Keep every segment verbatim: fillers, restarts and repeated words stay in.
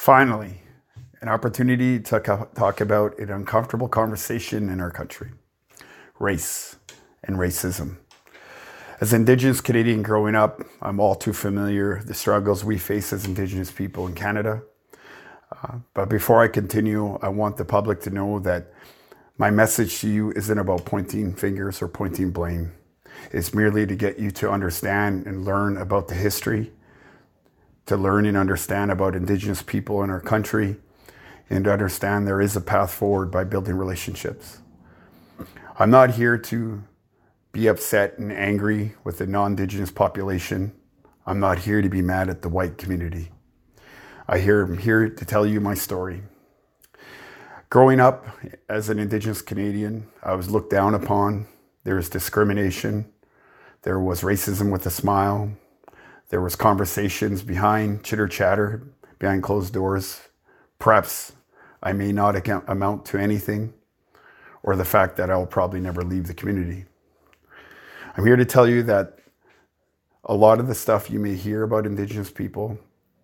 Finally, an opportunity to co- talk about an uncomfortable conversation in our country: race and racism. As Indigenous Canadian growing up, I'm all too familiar with the struggles we face as Indigenous people in Canada. Uh, but before I continue, I want the public to know that my message to you isn't about pointing fingers or pointing blame. It's merely to get you to understand and learn about the history, to learn and understand about Indigenous people in our country, and to understand there is a path forward by building relationships. I'm not here to be upset and angry with the non-Indigenous population. I'm not here to be mad at the white community. I am here to tell you my story. Growing up as an Indigenous Canadian, I was looked down upon. There was discrimination. There was racism with a smile. There was conversations behind chitter chatter, behind closed doors. Perhaps I may not account, amount to anything, or the fact that I'll probably never leave the community. I'm here to tell you that a lot of the stuff you may hear about Indigenous people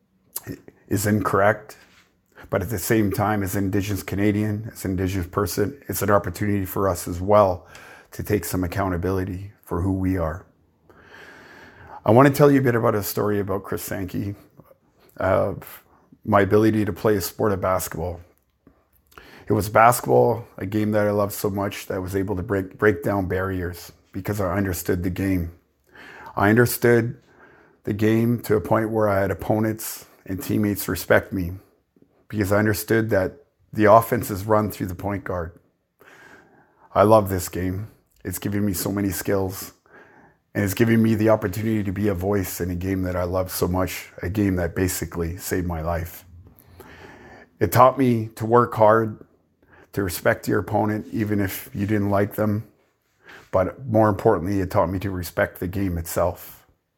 is incorrect, but at the same time, as an Indigenous Canadian, as an Indigenous person, it's an opportunity for us as well to take some accountability for who we are. I want to tell you a bit about a story about Chris Sankey, of my ability to play a sport of basketball. It was basketball, a game that I loved so much that I was able to break, break down barriers because I understood the game. I understood the game to a point where I had opponents and teammates respect me because I understood that the offense is run through the point guard. I love this game. It's given me so many skills, and it's giving me the opportunity to be a voice in a game that I love so much, a game that basically saved my life. It taught me to work hard, to respect your opponent, even if you didn't like them. But more importantly, it taught me to respect the game itself.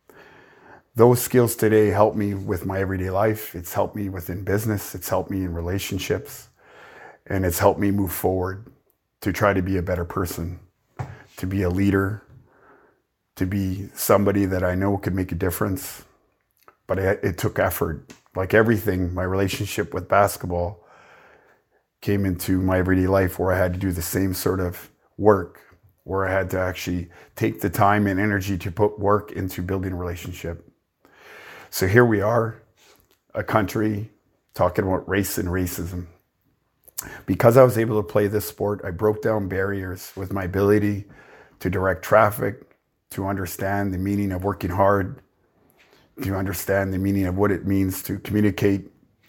Those skills today help me with my everyday life. It's helped me within business. It's helped me in relationships. And it's helped me move forward to try to be a better person, to be a leader, to be somebody that I know could make a difference. But it, it took effort. Like everything, my relationship with basketball came into my everyday life where I had to do the same sort of work, where I had to actually take the time and energy to put work into building a relationship. So here we are, a country talking about race and racism. Because I was able to play this sport, I broke down barriers with my ability to direct traffic, to understand the meaning of working hard, to understand the meaning of what it means to communicate,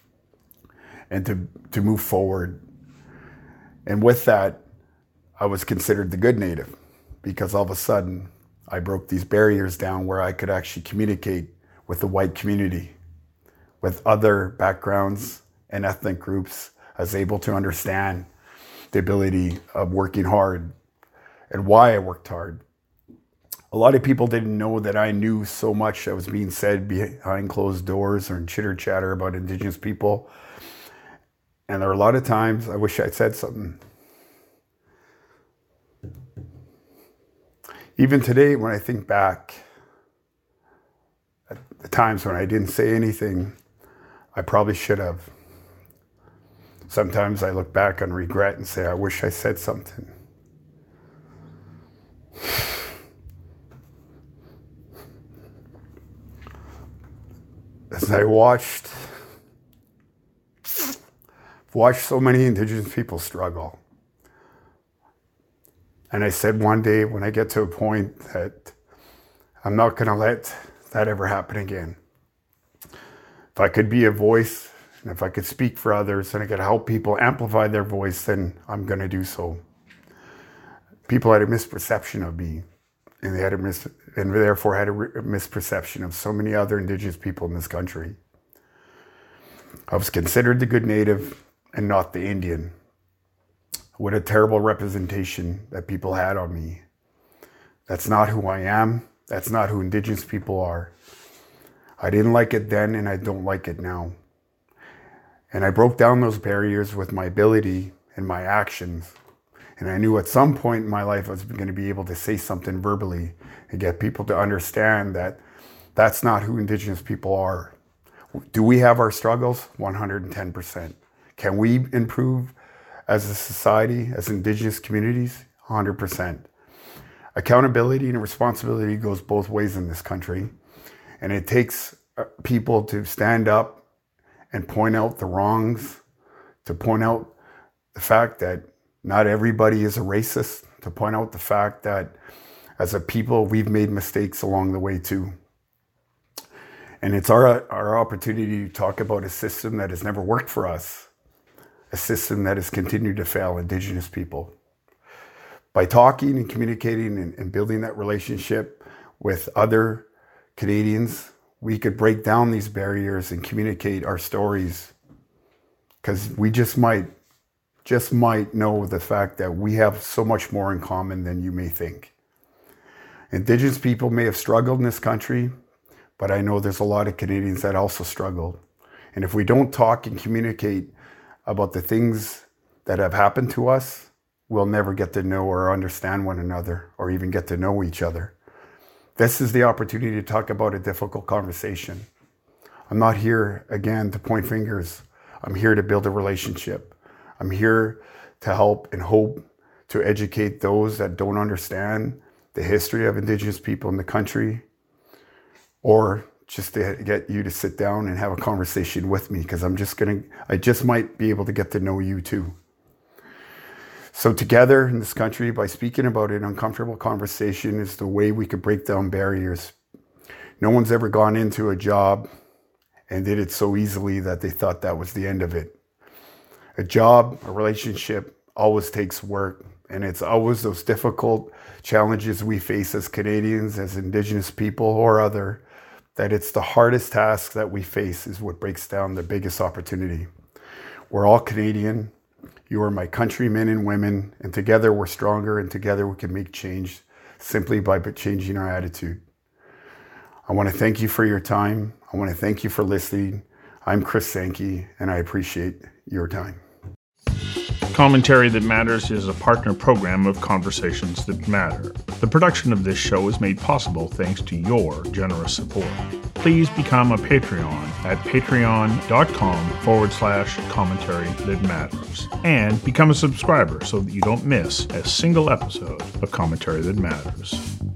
and to, to move forward. And with that, I was considered the good native because all of a sudden I broke these barriers down where I could actually communicate with the white community, with other backgrounds and ethnic groups. I was able to understand the ability of working hard and why I worked hard. A lot of people didn't know that I knew so much that was being said behind closed doors or in chitter chatter about Indigenous people. And there are a lot of times I wish I'd said something. Even today, when I think back at the times when I didn't say anything, I probably should have. Sometimes I look back on regret and say, I wish I said something. As I watched, watched so many Indigenous people struggle, and I said one day when I get to a point that I'm not going to let that ever happen again. If I could be a voice, and if I could speak for others, and I could help people amplify their voice, then I'm going to do so. People had a misperception of me, and they had a mis- and therefore had a re- misperception of so many other Indigenous people in this country. I was considered the good native and not the Indian. What a terrible representation that people had on me. That's not who I am. That's not who Indigenous people are. I didn't like it then, and I don't like it now. And I broke down those barriers with my ability and my actions. And I knew at some point in my life I was going to be able to say something verbally and get people to understand that that's not who Indigenous people are. Do we have our struggles? one hundred ten percent. Can we improve as a society, as Indigenous communities? one hundred percent. Accountability and responsibility goes both ways in this country. And it takes people to stand up and point out the wrongs, to point out the fact that not everybody is a racist, to point out the fact that as a people, we've made mistakes along the way too. And it's our, our opportunity to talk about a system that has never worked for us, a system that has continued to fail Indigenous people. By talking and communicating and, and building that relationship with other Canadians, we could break down these barriers and communicate our stories, because we just might, just might know the fact that we have so much more in common than you may think. Indigenous people may have struggled in this country, but I know there's a lot of Canadians that also struggle. And if we don't talk and communicate about the things that have happened to us, we'll never get to know or understand one another or even get to know each other. This is the opportunity to talk about a difficult conversation. I'm not here, again, to point fingers. I'm here to build a relationship. I'm here to help and hope to educate those that don't understand the history of Indigenous people in the country, or just to get you to sit down and have a conversation with me, because I'm just gonna, I just might be able to get to know you too. So together in this country, by speaking about an uncomfortable conversation, is the way we could break down barriers. No one's ever gone into a job and did it so easily that they thought that was the end of it. A job, a relationship, always takes work. And it's always those difficult challenges we face as Canadians, as Indigenous people or other, that it's the hardest task that we face is what breaks down the biggest opportunity. We're all Canadian. You are my countrymen and women, and together we're stronger, and together we can make change simply by changing our attitude. I want to thank you for your time. I want to thank you for listening. I'm Chris Sankey, and I appreciate your time. Commentary That Matters is a partner program of Conversations That Matter. The production of this show is made possible thanks to your generous support. Please become a Patreon at patreon.com forward slash commentary that matters, and become a subscriber so that you don't miss a single episode of Commentary That Matters.